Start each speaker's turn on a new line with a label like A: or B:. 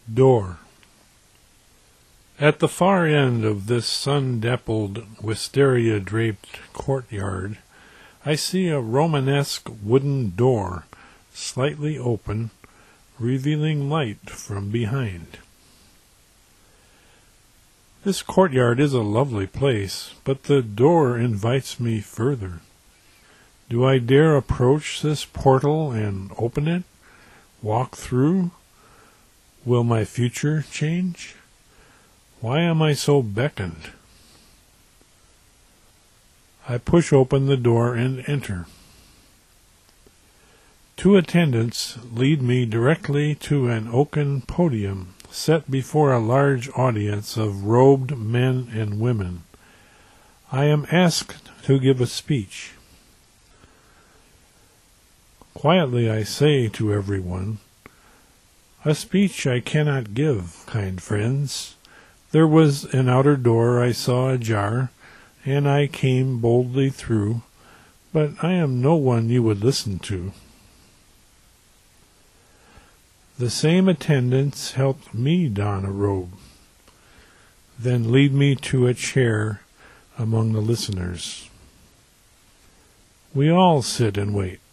A: Door. At the far end of this sun-dappled, wisteria-draped courtyard, I see a Romanesque wooden door, slightly open, revealing light from behind. This courtyard is a lovely place, but the door invites me further. Do I dare approach this portal and open it? Walk through? Will my future change? Why am I so beckoned? I push open the door and enter. Two attendants lead me directly to an oaken podium set before a large audience of robed men and women. I am asked to give a speech. Quietly I say to everyone, "A speech I cannot give, kind friends. There was an outer door I saw ajar, and I came boldly through, but I am no one you would listen to." The same attendants helped me don a robe, then lead me to a chair among the listeners. We all sit and wait.